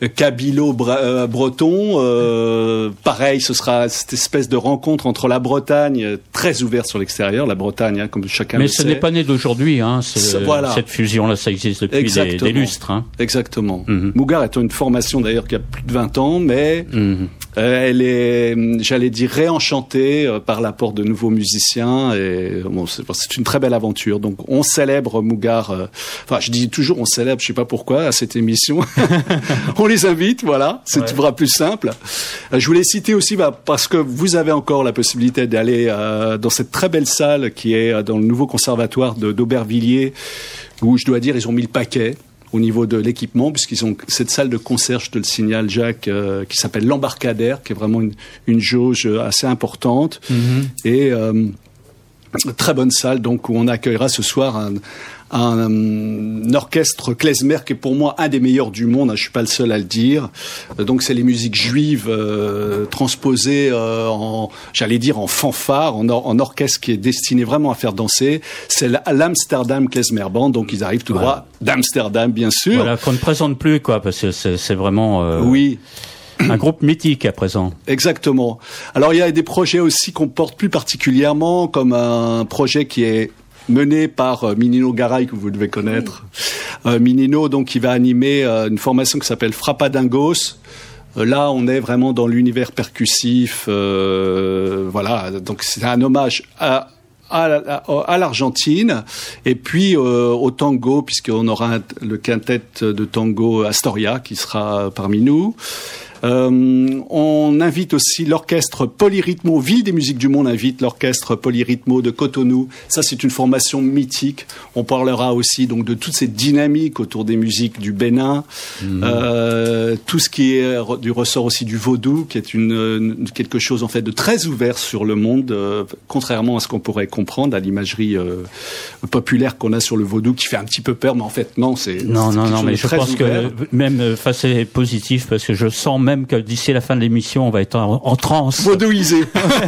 kabilo-breton. Pareil, ce sera cette espèce de rencontre entre la Bretagne, très ouverte sur l'extérieur, la Bretagne, comme chacun le sait. Mais ce n'est pas né d'aujourd'hui. Cette fusion-là, ça existe depuis des lustres. Exactement. Mm-hmm. Mougar est une formation d'ailleurs qui a plus de 20 ans, mais elle est, j'allais dire, réenchantée par l'apport de nouveaux musiciens. Et c'est une très belle aventure. Donc on célèbre Mougar. Je dis toujours on célèbre, je sais pas pourquoi, à cette émission. On les invite, voilà. C'est toujours plus simple. Je voulais citer aussi parce que vous avez encore la possibilité d'aller dans cette très belle salle qui est dans le nouveau conservatoire d'Aubervilliers, où je dois dire ils ont mis le paquet au niveau de l'équipement, puisqu'ils ont cette salle de concert, je te le signale, Jacques, qui s'appelle l'Embarcadère, qui est vraiment une jauge assez importante, et très bonne salle, donc où on accueillera ce soir un orchestre klezmer qui est pour moi un des meilleurs du monde, je suis pas le seul à le dire. Donc c'est les musiques juives transposées en fanfare, en orchestre qui est destiné vraiment à faire danser. C'est l'Amsterdam Klezmer Band, donc ils arrivent tout droit d'Amsterdam, bien sûr. Voilà, qu'on ne présente plus, parce que c'est vraiment... Oui. Un groupe mythique à présent. Exactement. Alors il y a des projets aussi qu'on porte plus particulièrement, comme un projet qui est mené par Minino Garay, que vous devez connaître. Minino, donc, qui va animer une formation qui s'appelle Frappadingos. Là, on est vraiment dans l'univers percussif. Voilà, donc c'est un hommage à l'Argentine, et puis au tango, puisqu'on aura le quintet de tango Astoria qui sera parmi nous. On invite aussi l'orchestre Polyrythmo, Ville des musiques du monde invite l'orchestre Polyrythmo de Cotonou. Ça, c'est une formation mythique. On parlera aussi donc de toute cette dynamique autour des musiques du Bénin, tout ce qui est du ressort aussi du vaudou, qui est quelque chose en fait de très ouvert sur le monde, contrairement à ce qu'on pourrait comprendre à l'imagerie populaire qu'on a sur le vaudou, qui fait un petit peu peur, mais en fait non, non, mais je pense ouvert. Que même c'est positif, parce que je sens même même que d'ici la fin de l'émission, on va être en transe. Vaudouisé.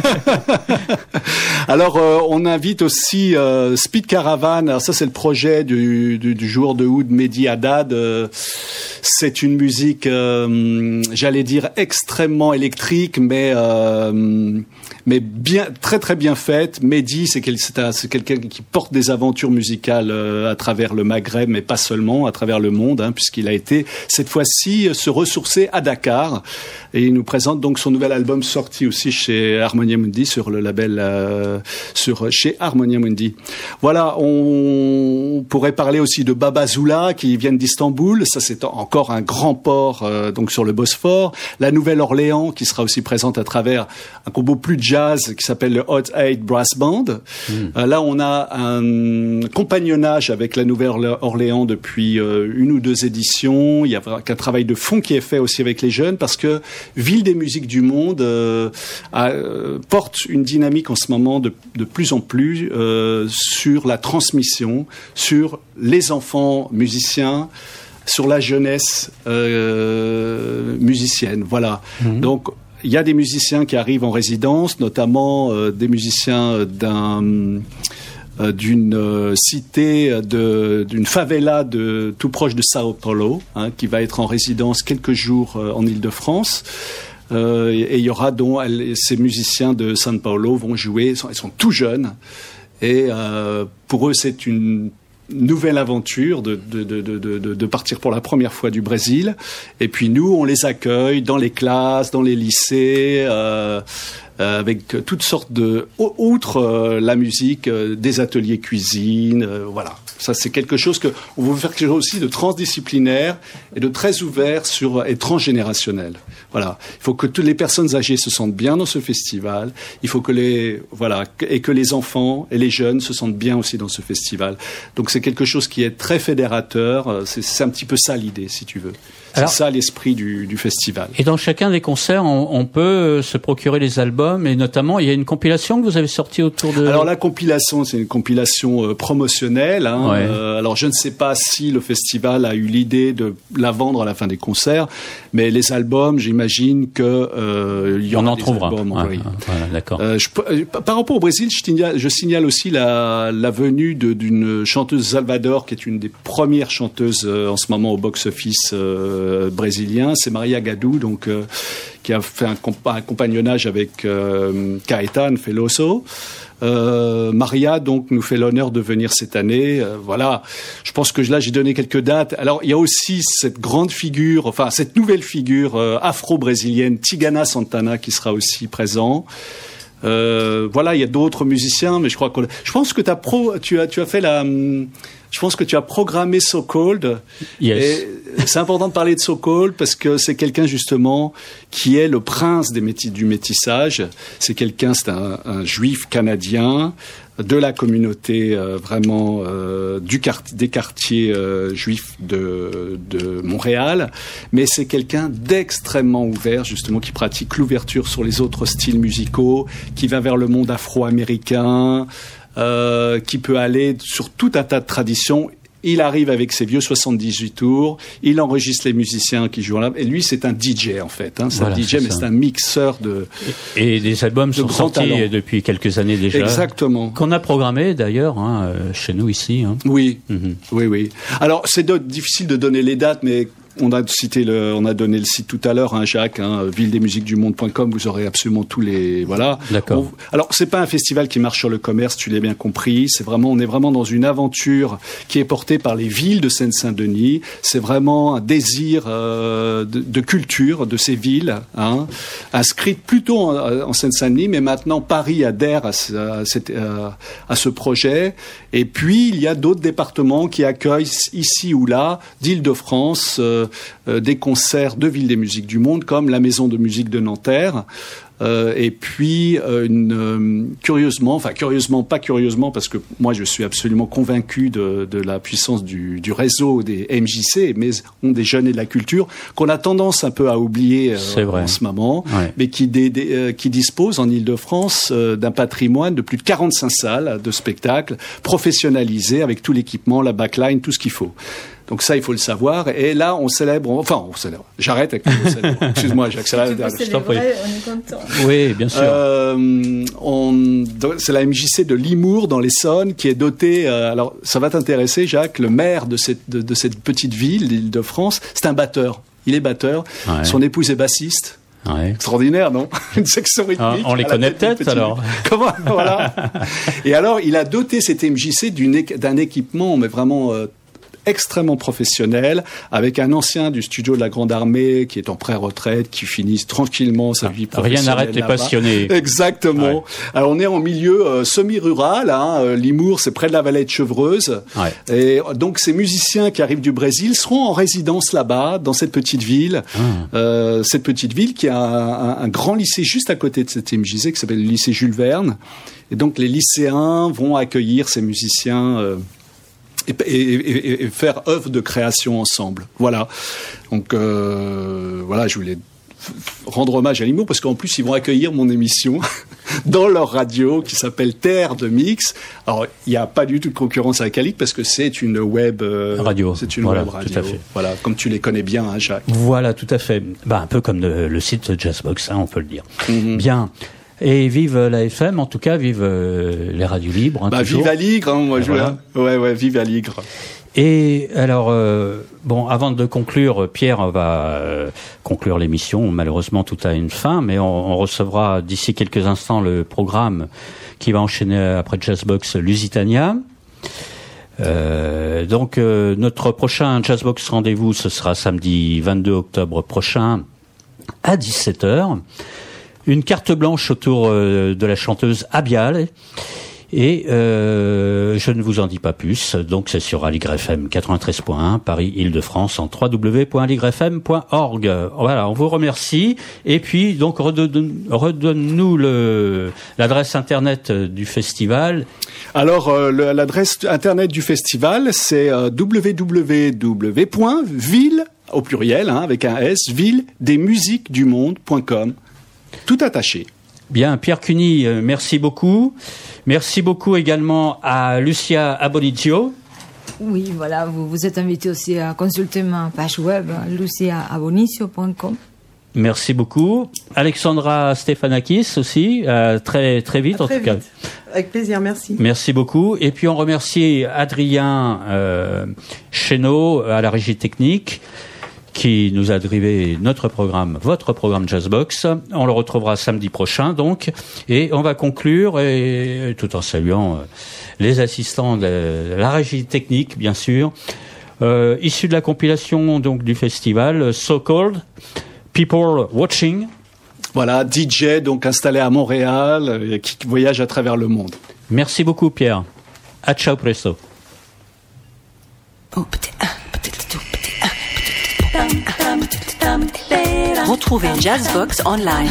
Alors, on invite aussi Speed Caravan. Alors ça, c'est le projet du joueur de oud Mehdi Haddad. C'est une musique, j'allais dire, extrêmement électrique, mais bien, très très bien faite. Mehdi, c'est quelqu'un qui porte des aventures musicales à travers le Maghreb, mais pas seulement, à travers le monde, hein, puisqu'il a été cette fois-ci se ressourcer à Dakar, et il nous présente donc son nouvel album sorti aussi chez Harmonia Mundi sur le label chez Harmonia Mundi. Voilà, on pourrait parler aussi de Baba Zoula qui viennent d'Istanbul. Ça, c'est encore un grand port donc sur le Bosphore. La Nouvelle-Orléans qui sera aussi présente à travers un combo plus jazz qui s'appelle le Hot 8 Brass Band. Là, on a un compagnonnage avec la Nouvelle-Orléans depuis une ou deux éditions. Il y a un travail de fond qui est fait aussi avec les jeunes parce que Ville des musiques du monde porte une dynamique en ce moment de plus en plus sur la transmission, sur les enfants musiciens, sur la jeunesse musicienne. Voilà. Donc, il y a des musiciens qui arrivent en résidence, notamment des musiciens d'une cité, d'une favela tout proche de Sao Paulo, hein, qui va être en résidence quelques jours en Île-de-France. Et il y aura donc ces musiciens de São Paulo vont jouer. Ils sont tout jeunes et pour eux c'est une nouvelle aventure de partir pour la première fois du Brésil. Et puis nous, on les accueille dans les classes, dans les lycées, avec toutes sortes outre la musique, des ateliers cuisine, voilà. Ça, c'est quelque chose on veut faire quelque chose aussi de transdisciplinaire et de très ouvert et transgénérationnel. Voilà. Il faut que toutes les personnes âgées se sentent bien dans ce festival. Il faut que que les enfants et les jeunes se sentent bien aussi dans ce festival. Donc, c'est quelque chose qui est très fédérateur. C'est un petit peu ça l'idée, si tu veux. C'est ça l'esprit du festival. Et dans chacun des concerts, on peut se procurer les albums, et notamment, il y a une compilation que vous avez sortie autour de... Alors la compilation, c'est une compilation promotionnelle. Hein. Ouais. Alors je ne sais pas si le festival a eu l'idée de la vendre à la fin des concerts, mais les albums, j'imagine que il y en trouvera. Albums, oui. Voilà, d'accord. Par rapport au Brésil, je signale aussi la venue d'une chanteuse Salvador, qui est une des premières chanteuses en ce moment au box-office brésilien. C'est Maria Gadou, donc qui a fait un compagnonnage avec Caetano Veloso. Maria donc nous fait l'honneur de venir cette année. Voilà, je pense que là j'ai donné quelques dates. Alors il y a aussi cette nouvelle figure afro-brésilienne, Tigana Santana, qui sera aussi présent. Voilà, il y a d'autres musiciens, mais je pense que je pense que tu as programmé So Cold. Yes. Et c'est important de parler de So Cold parce que c'est quelqu'un justement qui est le prince du métissage. C'est un juif canadien de la communauté vraiment des quartiers juifs de Montréal, mais c'est quelqu'un d'extrêmement ouvert justement qui pratique l'ouverture sur les autres styles musicaux, qui va vers le monde afro-américain, qui peut aller sur tout un tas de traditions. Il arrive avec ses vieux 78 tours, il enregistre les musiciens qui jouent là, et lui c'est un DJ en fait, hein. C'est un DJ, mais c'est un mixeur et les albums sont sortis depuis quelques années déjà. Exactement. Qu'on a programmé d'ailleurs chez nous ici. Hein. Oui, oui. Alors c'est difficile de donner les dates, mais on a donné le site tout à l'heure, hein, Jacques, hein, villedesmusiquesdumonde.com, vous aurez absolument tous les, voilà. D'accord. Alors, c'est pas un festival qui marche sur le commerce, tu l'as bien compris. On est vraiment dans une aventure qui est portée par les villes de Seine-Saint-Denis. C'est vraiment un désir, de culture de ces villes, hein, inscrites plutôt en Seine-Saint-Denis, mais maintenant Paris adhère à ce projet. Et puis, il y a d'autres départements qui accueillent ici ou là, d'Île-de-France, des concerts de Ville des Musiques du Monde, comme la Maison de Musique de Nanterre. Et puis, curieusement, pas curieusement, parce que moi je suis absolument convaincu de la puissance du réseau des MJC, mais des jeunes et de la culture, qu'on a tendance un peu à oublier en ce moment, ouais. Mais qui dispose en Île-de-France d'un patrimoine de plus de 45 salles de spectacles professionnalisées avec tout l'équipement, la backline, tout ce qu'il faut. Donc ça, il faut le savoir. Et là, on célèbre. J'arrête avec le célèbre. Excuse-moi, j'accélère. On est content. Oui, bien sûr. C'est la MJC de Limours, dans l'Essonne, qui est dotée. Alors, ça va t'intéresser, Jacques. Le maire de cette petite ville, l'Île-de-France, c'est un batteur. Il est batteur. Ouais. Son épouse est bassiste. Ouais. Extraordinaire, non? Une section rythmique. On les connaît peut-être, alors. Comment? Voilà. Et alors, il a doté cette MJC d'un équipement, mais vraiment extrêmement professionnel, avec un ancien du studio de la Grande Armée qui est en pré-retraite, qui finit tranquillement sa vie professionnelle. Rien n'arrête les passionnés. Exactement. Ouais. Alors, on est en milieu semi-rural. Limours, c'est près de la vallée de Chevreuse. Ouais. Et donc, ces musiciens qui arrivent du Brésil seront en résidence là-bas, dans cette petite ville. Cette petite ville qui a un grand lycée juste à côté de cette MJC, qui s'appelle le lycée Jules Verne. Et donc, les lycéens vont accueillir ces musiciens et faire œuvre de création ensemble. Voilà. Donc, voilà, je voulais rendre hommage à Limours parce qu'en plus, ils vont accueillir mon émission dans leur radio qui s'appelle Terre de Mix. Alors, il n'y a pas du tout de concurrence avec Alic parce que c'est une web radio. C'est une web radio. Tout à fait. Voilà, comme tu les connais bien, hein, Jacques. Voilà, tout à fait. Un peu comme le site Jazzbox, on peut le dire. Mm-hmm. Bien. Et vive la FM, en tout cas, vive les radios libres. Vive Aligre, moi je voilà. Ouais, vive Aligre. Et alors, avant de conclure, Pierre va conclure l'émission. Malheureusement, tout a une fin, mais on recevra d'ici quelques instants le programme qui va enchaîner après Jazzbox Lusitania. Donc, notre prochain Jazzbox rendez-vous, ce sera samedi 22 octobre prochain à 17h. Une carte blanche autour de la chanteuse Abial. Et je ne vous en dis pas plus. Donc c'est sur Aligre FM 93.1 Paris Île-de-France en www.aligrefm.org. Voilà, on vous remercie. Et puis donc redonne-nous l'adresse internet du festival. Alors l'adresse internet du festival c'est www.ville au pluriel avec un S villedesmusiquesdumonde.com. Tout attaché. Bien, Pierre Cuny, merci beaucoup. Merci beaucoup également à Lucia Abonizio. Oui, voilà, vous êtes invité aussi à consulter ma page web, luciaabonizio.com. Merci beaucoup. Alexandra Stefanakis aussi, très très vite en tout cas. Avec plaisir, merci. Merci beaucoup. Et puis on remercie Adrien Chénaud à la régie technique, qui nous a drivé votre programme Jazzbox. On le retrouvera samedi prochain, donc. Et on va conclure, et tout en saluant les assistants de la régie technique, bien sûr, issus de la compilation, donc, du festival, So Called People Watching. Voilà, DJ, donc, installé à Montréal, qui voyage à travers le monde. Merci beaucoup, Pierre. À ciao presto. Retrouvez Jazzbox online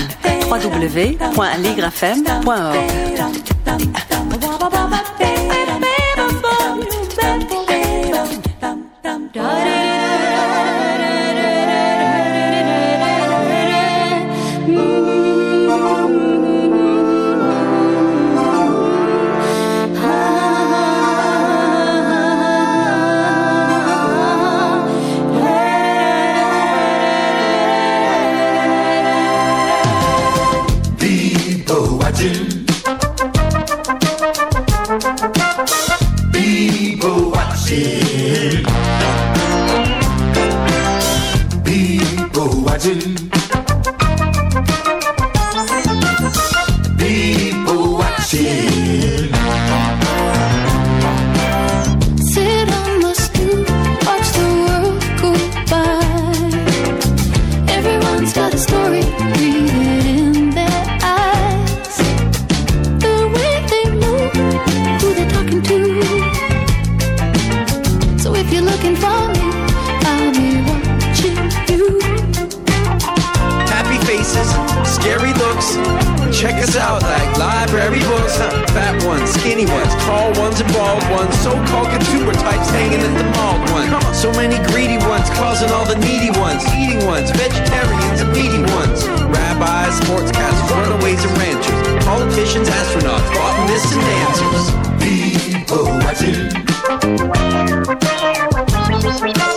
www.aligrefm.org. Check us out like library books, fat ones, skinny ones, tall ones and bald ones, so-called consumer types hanging at the mall ones. So many greedy ones causing all the needy ones, eating ones, vegetarians and meaty ones, rabbis, sportscasters, runaways and ranchers, politicians, astronauts, botanists and dancers. People watching.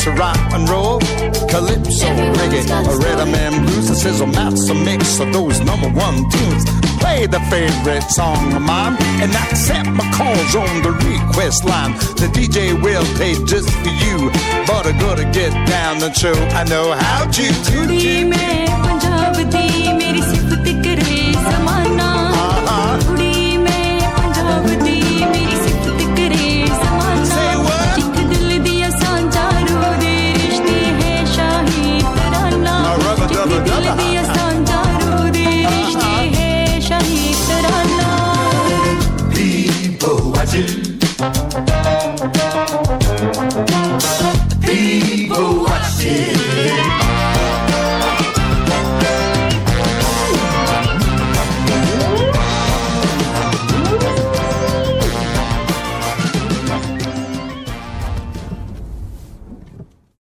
to rock and roll, calypso, reggae, a rhythm and blues. The sizzle maps a mix of those number one tunes. Play the favorite song of mine and accept my calls on the request line. The DJ will play just for you, but I gotta get down and show I know how to do.